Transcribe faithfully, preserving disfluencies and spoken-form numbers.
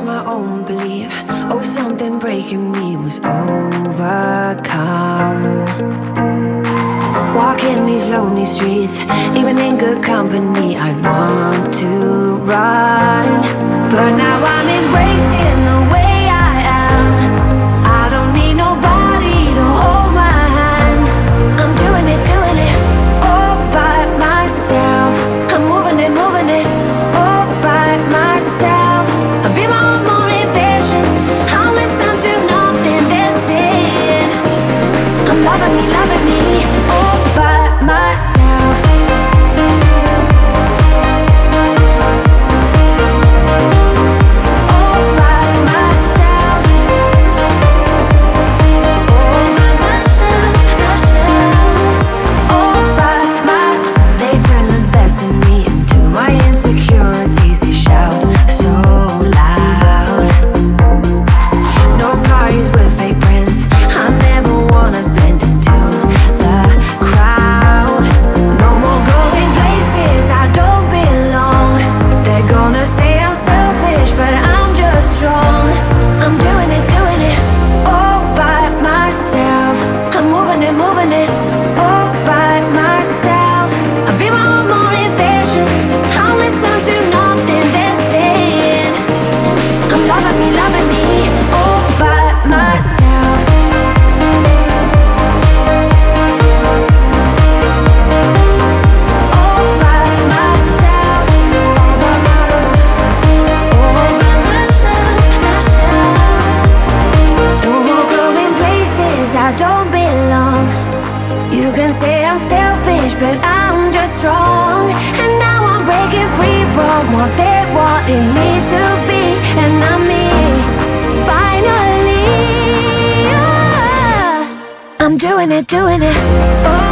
lost my own belief. Oh, something breaking me was overcome. Walking these lonely streets, even in good company, I want to run. But now I'm embracing the way I am. I don't need nobody to hold my hand. I'm doing it, doing it, all by myself. I'm moving it, moving it, all by myself. I'll be my own motivation. I'll listen to nothing they're saying. I'm loving me, loving me, all by myself. All by myself. All by myself, myself. All by myself. They turn the best in me into my insecurities. They shout so loud. No parties with fake friends. I never wanna blend into the crowd. No more going places I don't belong. They're gonna say I'm selfish, but I'm just strong. I'm doing it, doing it, all by myself. I'm moving it, moving it, all by myself. I'll be my own motivation. I'll listen to nothing they're saying. I'm loving me, loving me, all by myself. All by myself. All by myself, myself. No more going places I don't belong. You can say I'm selfish, but I'm just strong. And now I'm breaking free from what they wanted me to be. And I'm me, finally. Yeah. I'm doing it, doing it, oh.